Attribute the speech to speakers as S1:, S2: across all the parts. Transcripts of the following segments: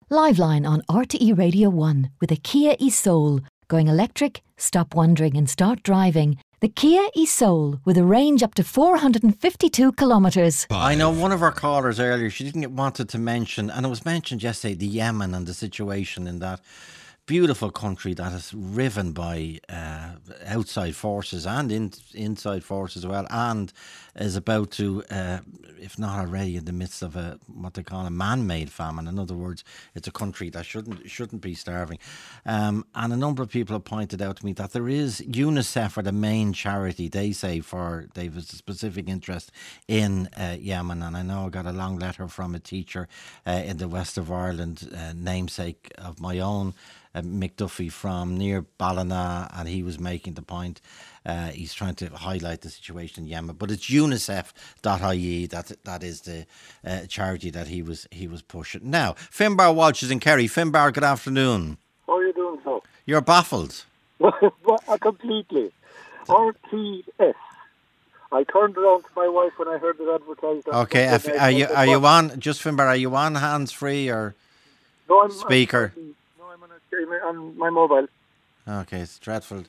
S1: Liveline on RTE Radio 1 with a Kia e-Soul. Going electric? Stop wondering and start driving. The Kia e-Soul with a range up to 452 kilometres.
S2: I know one of our callers earlier, she didn't wanted to mention, and it was mentioned yesterday, the Yemen and the situation in that beautiful country that is riven by outside forces and inside forces as well, and is about to, if not already, in the midst of what they call a man-made famine. In other words, it's a country that shouldn't be starving. And a number of people have pointed out to me that there is UNICEF are the main charity, they say, they've a specific interest in Yemen. And I know I got a long letter from a teacher in the west of Ireland, namesake of my own, Mick Duffy from near Ballina, and he was making the point. He's trying to highlight the situation in Yemen, but it's UNICEF.ie that is the charity that he was pushing. Now, Finbar Walsh is in Kerry. Finbar, good afternoon.
S3: How are you doing, sir?
S2: You're baffled.
S3: Completely. RTS. I turned around to my wife when I heard it advertised.
S2: Okay, are you on? Just Finbar, are you on hands free or speaker?
S3: On my mobile.
S2: Okay, it's dreadful.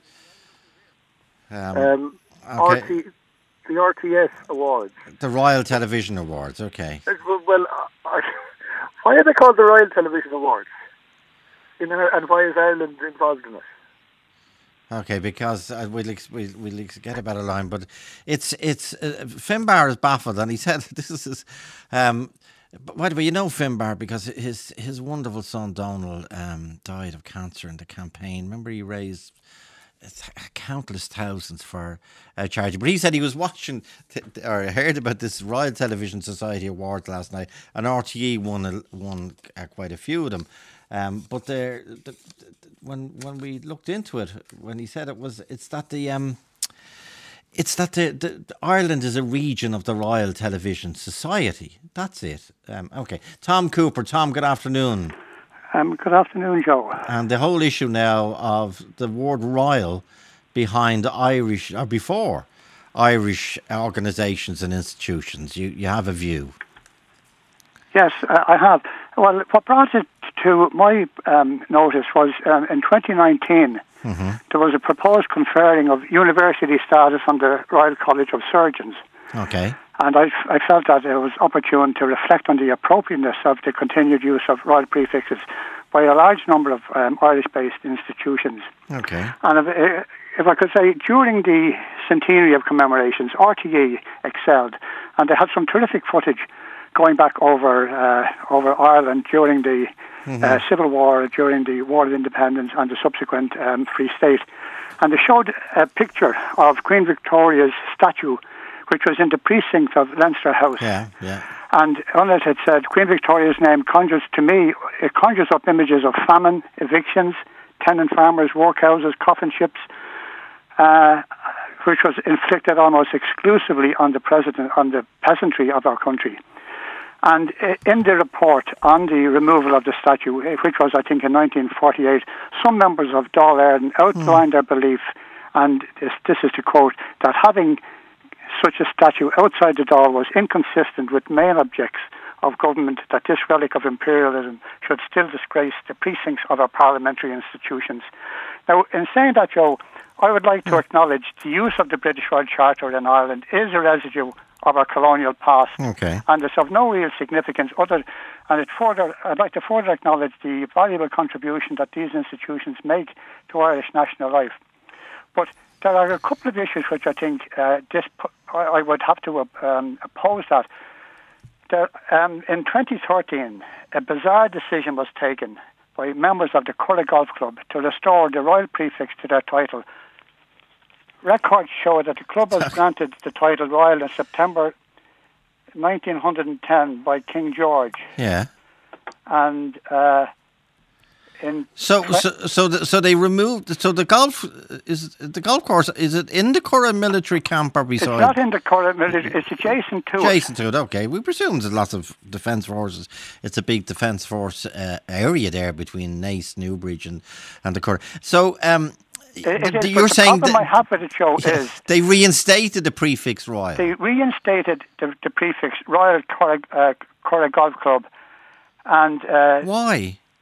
S3: Okay. The RTS Awards.
S2: The Royal Television Awards, okay.
S3: Well, why are they called the Royal Television Awards? And why is Ireland involved in it?
S2: Okay, because we'll get a better line, but it's Finbar is baffled, and he said this is by the way, you know Finbar because his wonderful son Donald died of cancer in the campaign. Remember, he raised countless thousands for charity. But he said he was watching or heard about this Royal Television Society Awards last night, and RTE won quite a few of them. But when we looked into it, when he said it's that the Ireland is a region of the Royal Television Society. That's it. Okay. Tom Cooper. Tom, good afternoon.
S4: Good afternoon, Joe.
S2: And the whole issue now of the word royal behind Irish, or before Irish organisations and institutions. You have a view.
S4: Yes, I have. Well, what brought it to my notice was in 2019, there was a proposed conferring of university status on the Royal College of Surgeons.
S2: Okay.
S4: And I felt that it was opportune to reflect on the appropriateness of the continued use of royal prefixes by a large number of Irish-based institutions.
S2: Okay.
S4: And if I could say, during the centenary of commemorations, RTE excelled, and they had some terrific footage going back over Ireland during the Civil War, during the War of Independence and the subsequent Free State. And they showed a picture of Queen Victoria's statue, which was in the precinct of Leinster House.
S2: Yeah.
S4: And on it said, Queen Victoria's name conjures up images of famine, evictions, tenant farmers, workhouses, coffin ships, which was inflicted almost exclusively on the peasantry of our country. And in the report on the removal of the statue, which was, I think, in 1948, some members of Dáil Éireann outlined their belief, and this is to quote, that having such a statue outside the Dáil was inconsistent with main objects of government, that this relic of imperialism should still disgrace the precincts of our parliamentary institutions. Now, in saying that, Joe, I would like to acknowledge the use of the British Royal Charter in Ireland is a residue of our colonial past, and it's of no real significance I'd like to further acknowledge the valuable contribution that these institutions make to Irish national life. But there are a couple of issues which I think I would have to oppose that. In 2013, a bizarre decision was taken by members of the Curragh Golf Club to restore the royal prefix to their title. Records show that the club was granted the title royal in September 1910 by King George.
S2: Yeah.
S4: And
S2: so they removed. So the golf course, is it in the Curragh military camp or beside?
S4: It's not in the Curragh military. It's adjacent to it.
S2: Adjacent to it. Okay, we presume there's lots of defence forces. It's a big defence force area there between Naas, Newbridge, and the Curragh. So you're saying
S4: the problem I have with the show is
S2: they reinstated the prefix royal.
S4: They reinstated the prefix Royal Curragh Golf Club, and
S2: why?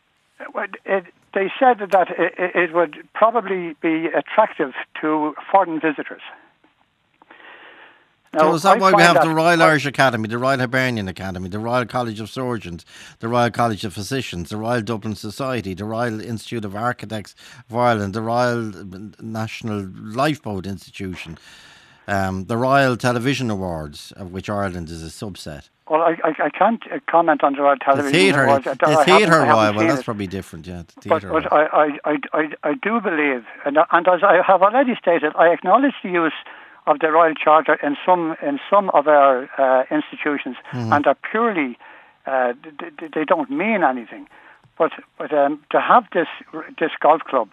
S4: they said that it would probably be attractive to foreign visitors. Now,
S2: so is that why we have the Royal Irish Academy, the Royal Hibernian Academy, the Royal College of Surgeons, the Royal College of Physicians, the Royal Dublin Society, the Royal Institute of Architects of Ireland, the Royal National Lifeboat Institution, the Royal Television Awards, of which Ireland is a subset?
S4: Well, I can't comment on the Royal Television Awards.
S2: The Theatre Royal, well, that's probably different, yeah.
S4: But I do believe, and as I have already stated, I acknowledge the use of the Royal Charter in some of our institutions, and they're purely they don't mean anything. But to have this golf club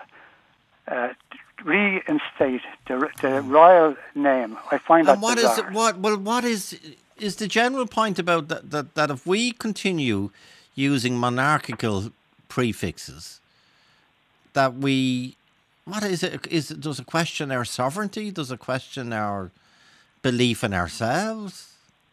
S4: reinstate the royal name, I find that bizarre.
S2: What is the general point about that if we continue using monarchical prefixes, that we... What is it? Does it question our sovereignty? Does it question our belief in ourselves?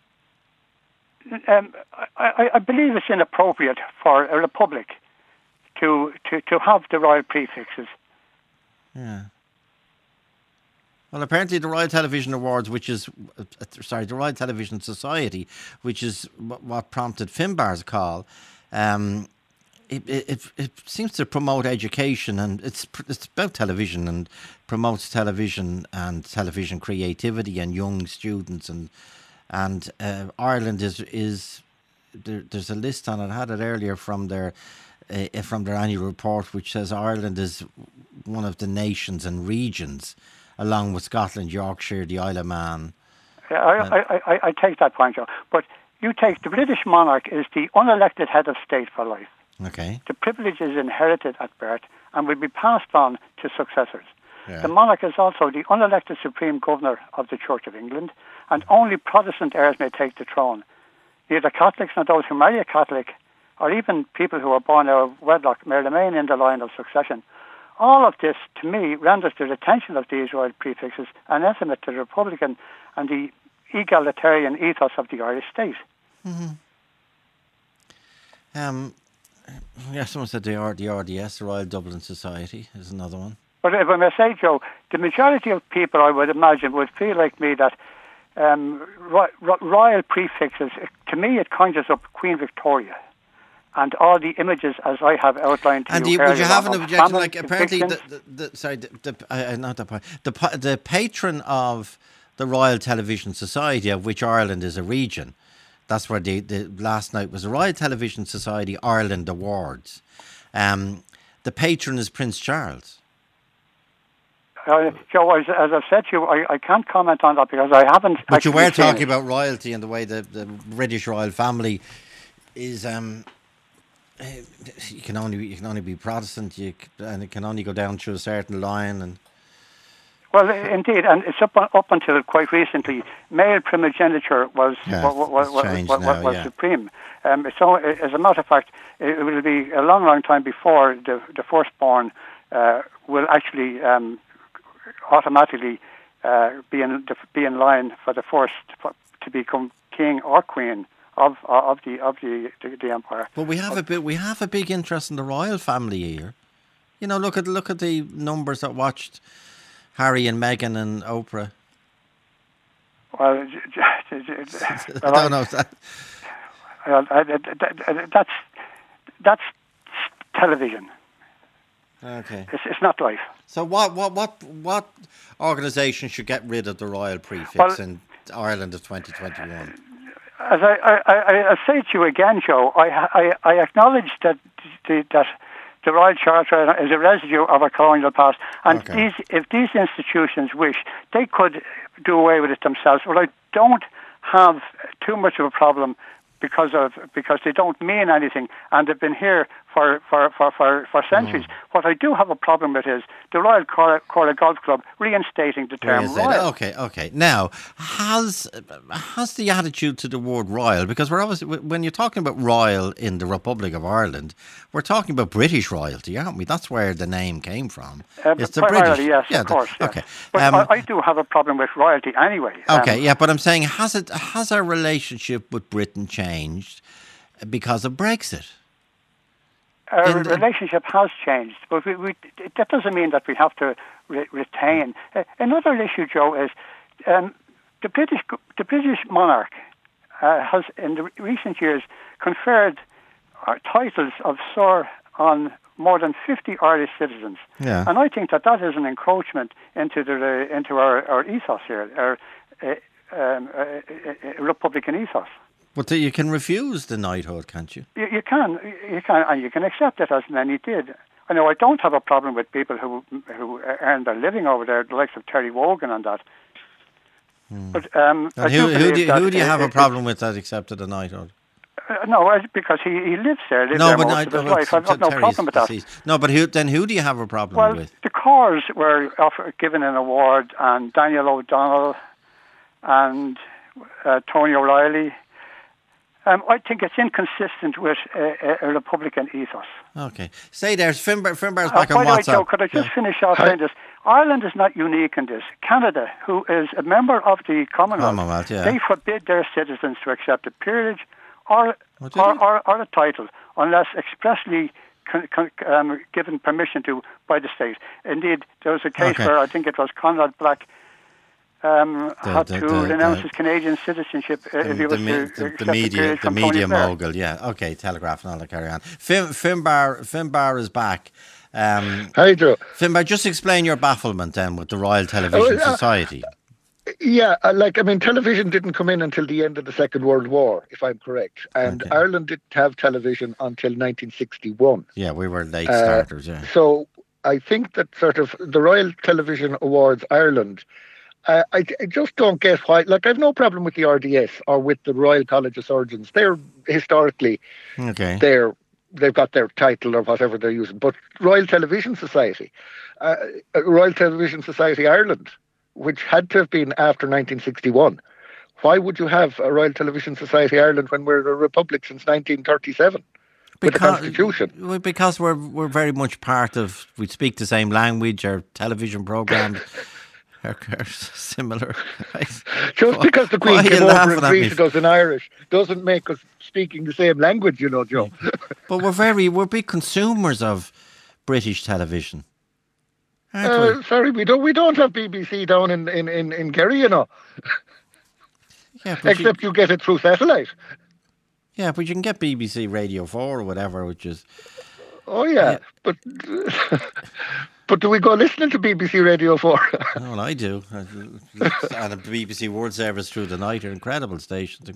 S4: I believe it's inappropriate for a republic to have the royal prefixes.
S2: Yeah. Well, apparently the Royal Television Awards, the Royal Television Society, which is what prompted Finbar's call, It seems to promote education, and it's about television and promotes television and television creativity and young students, and Ireland is there's a list on it. I had it earlier from their annual report, which says Ireland is one of the nations and regions, along with Scotland, Yorkshire, the Isle of Man.
S4: I take that point, Joe. But you take the British monarch is the unelected head of state for life.
S2: Okay.
S4: The privilege is inherited at birth and will be passed on to successors.
S2: Yeah.
S4: The monarch is also the unelected supreme governor of the Church of England, and only Protestant heirs may take the throne. Neither Catholics nor those who marry a Catholic, or even people who are born out of wedlock, may remain in the line of succession. All of this, to me, renders the retention of these royal prefixes anathema to the republican and the egalitarian ethos of the Irish state.
S2: Mm-hmm. Yeah, someone said the RDS, the Royal Dublin Society, is another one.
S4: But if I may say, Joe, the majority of people, I would imagine, would feel like me that royal prefixes, to me, it conjures up Queen Victoria and all the images as I have outlined to you. And
S2: would you have an objection? Like apparently, the patron of the Royal Television Society, of which Ireland is a region. That's where the last night was the Royal Television Society Ireland Awards. The patron is Prince Charles.
S4: Joe, as I've said to you, I can't comment on that because I haven't.
S2: But you were talking about royalty and the way the British royal family is. You can only be Protestant, and it can only go down through a certain line and.
S4: Well, indeed, and it's up until quite recently, male primogeniture was supreme. So, as a matter of fact, it will be a long, long time before the firstborn will actually automatically be in line for the first to become king or queen of the empire.
S2: But we have a big interest in the royal family here. You know, look at the numbers that watched Harry and Meghan and Oprah.
S4: Well,
S2: I don't know.
S4: That's television.
S2: Okay.
S4: It's not life.
S2: So what organisation should get rid of the royal prefix in Ireland of 2021?
S4: As I say to you again, Joe, I acknowledge that the Royal Charter is a residue of a colonial past, and if these institutions wish, they could do away with it themselves. Well, I don't have too much of a problem because they don't mean anything, and they've been here for centuries. What I do have a problem with is the Royal Corla Golf Club reinstating the term royal.
S2: Okay. Now, has the attitude to the word royal, because we're obviously, when you're talking about royal in the Republic of Ireland, we're talking about British royalty, aren't we? That's where the name came from.
S4: It's the British. Yes, of course. Yes.
S2: Okay.
S4: But I do have a problem with royalty anyway.
S2: But I'm saying, has our relationship with Britain changed because of Brexit?
S4: Our relationship has changed, but that doesn't mean that we have to retain. Another issue, Joe, is the British monarch has, in the recent years, conferred titles of Sir on more than 50 Irish citizens, and I think that is an encroachment into our ethos here, our Republican ethos.
S2: But you can refuse the knighthood, can't you?
S4: You can, and you can accept it, as many did. I know I don't have a problem with people who earn their living over there, the likes of Terry Wogan and that. But
S2: who do you have a problem with that accepted a knighthood?
S4: No, because he lives there. Most of his life. I've got no problem with that.
S2: No, but who do you have a problem with?
S4: The Corrs were given an award, and Daniel O'Donnell and Tony O'Reilly. I think it's inconsistent with a Republican ethos.
S2: Okay. Stay there. Finbar's back on WhatsApp.
S4: By the way, Joe, could I just finish off saying this? Ireland is not unique in this. Canada, who is a member of the Commonwealth, they forbid their citizens to accept a peerage or a title unless expressly given permission to by the state. Indeed, there was a case where I think it was Conrad Black had to renounce his Canadian citizenship if he was the
S2: media mogul. Yeah, okay, Telegraph and all that, carry on. Finbar is back.
S5: Hi, Joe.
S2: Finbar, just explain your bafflement then with the Royal Television Society.
S5: Yeah, television didn't come in until the end of the Second World War, if I'm correct. And Ireland didn't have television until 1961.
S2: Yeah, we were late starters, yeah.
S5: So I think that sort of the Royal Television Awards Ireland, I just don't get why. Like, I've no problem with the RDS or with the Royal College of Surgeons. They're historically, they've got their title or whatever they're using. But Royal Television Society, Royal Television Society Ireland, which had to have been after 1961. Why would you have a Royal Television Society Ireland when we're a republic since 1937? With the Constitution?
S2: Because we're very much part of, we speak the same language, our television programmes are similar.
S5: Just because the Queen came over and greeted us in Irish doesn't make us speaking the same language, you know, Joe.
S2: But we're big consumers of British television.
S5: Sorry, we don't have BBC down in Kerry, you know.
S2: Yeah,
S5: except you get it through satellite.
S2: Yeah, but you can get BBC Radio 4 or whatever, which is...
S5: Oh, yeah. But but do we go listening to BBC Radio 4?
S2: Well, I do. And a BBC World Service through the night are incredible stations.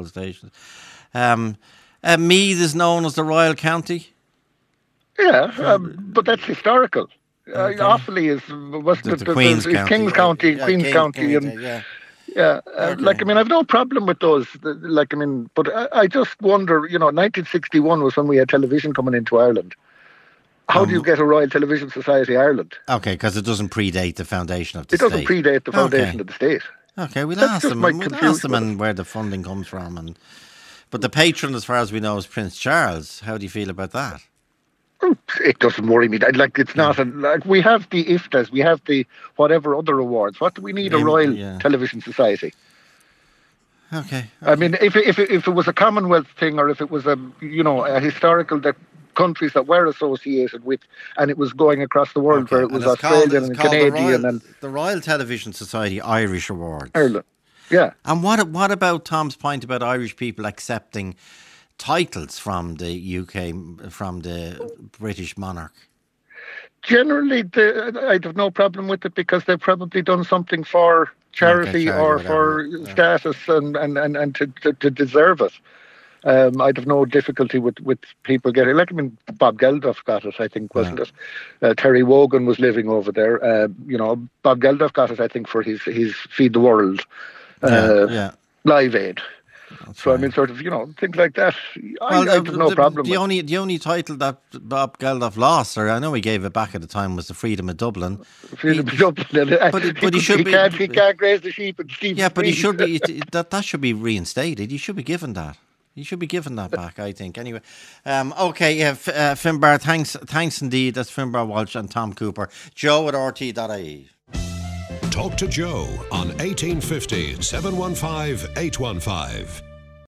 S2: Meath is known as the Royal County.
S5: Yeah, but that's historical. Offaly is
S2: the Queen's County.
S5: King's County, Queen's County. I've no problem with those. But I just wonder, 1961 was when we had television coming into Ireland. How do you get a Royal Television Society Ireland?
S2: Okay, because it doesn't predate the foundation of the state.
S5: It doesn't predate the foundation of the state.
S2: Okay, we'll ask them and where the funding comes from. But the patron, as far as we know, is Prince Charles. How do you feel about that?
S5: It doesn't worry me. It's not we have the IFTAs, we have the whatever other awards. What do we need a Royal Television Society?
S2: Okay.
S5: I mean, if it was a Commonwealth thing, or if it was a historical that countries that were associated with, and it was going across the world, where it was Australian and Canadian,
S2: the Royal Television Society Irish Awards.
S5: Ireland. Yeah.
S2: And what about Tom's point about Irish people accepting titles from the UK, from the British monarch?
S5: Generally, I'd have no problem with it, because they've probably done something for charity or for status and to deserve it. I'd have no difficulty with people getting, Bob Geldof got it, I think, wasn't it? Terry Wogan was living over there. Bob Geldof got it, I think, for his Feed the World Live Aid. That's so right. Things like that. I have no problem.
S2: The only title that Bob Geldof lost, or I know he gave it back at the time, was the Freedom of Dublin.
S5: Freedom of Dublin.
S2: But he should be.
S5: He can't graze the sheep and Steve.
S2: Yeah, but he should be. That should be reinstated. He should be given that. You should be given that back, I think. Anyway, Finbar, thanks indeed. That's Finbar Walsh and Tom Cooper. Joe at RT.ie.
S6: Talk to Joe on 1850 715 815.